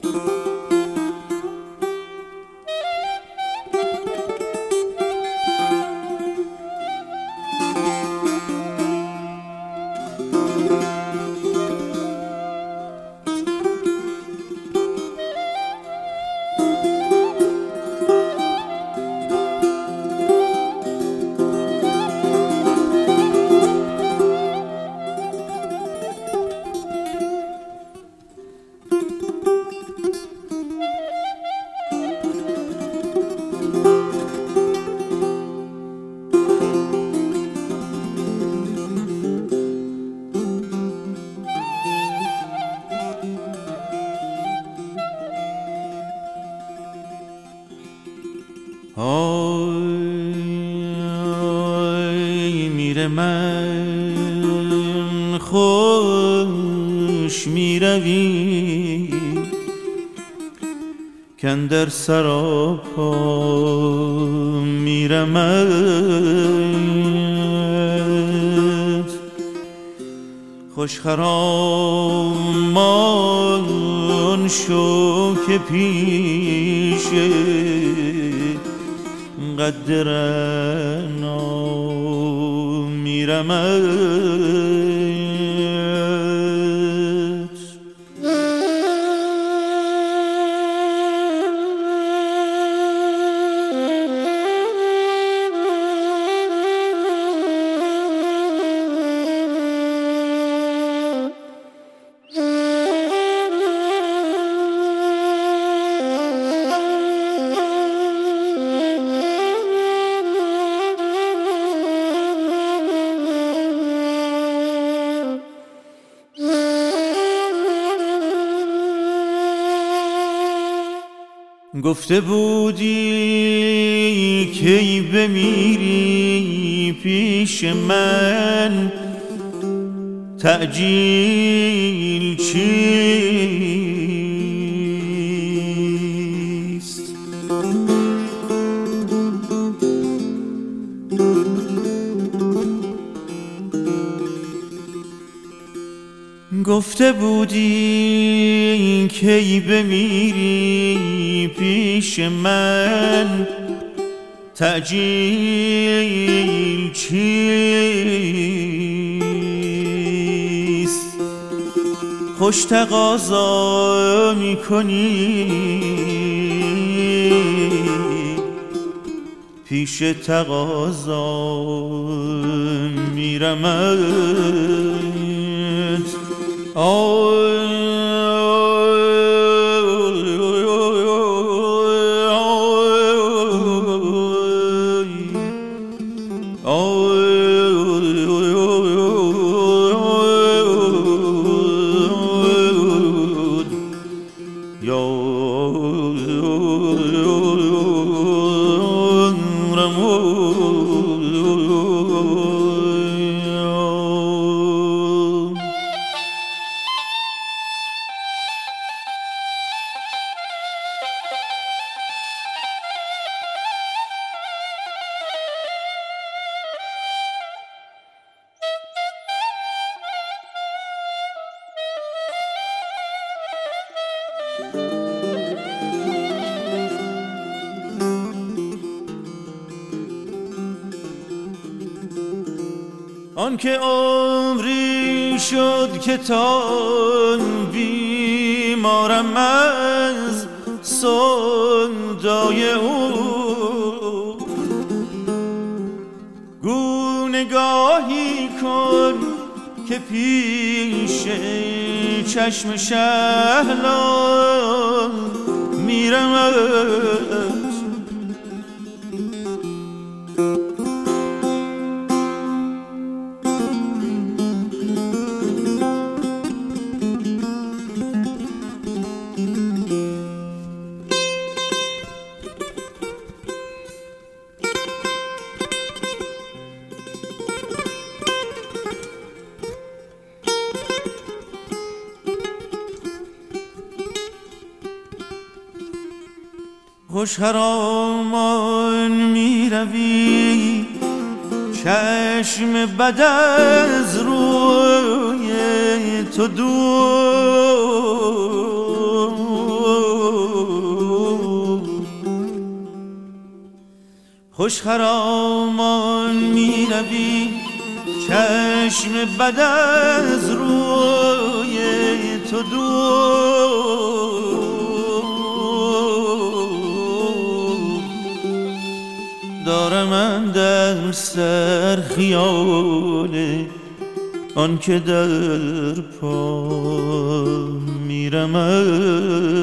های میره من خوش میروی کاندر سراپا میرمت خوش خرامان شو که پیشه قدرنا میرمت گفته بودی کی بمیری پیش من تعجیل چیست گفته بودی کی بمیری پیش من تعجیل چیست خوش تقاضا میکنی پیش تقاضا میرمت آن که عمری شد که تا بیمارم از سودای او گو نگاهی کن که پیش چشم شهلا میرمت خوش خرامان می روی چشم بد از روی تو دور خوش خرامان می روی چشم بد از روی تو دور دارم من در سر خیال آن که در پا میرم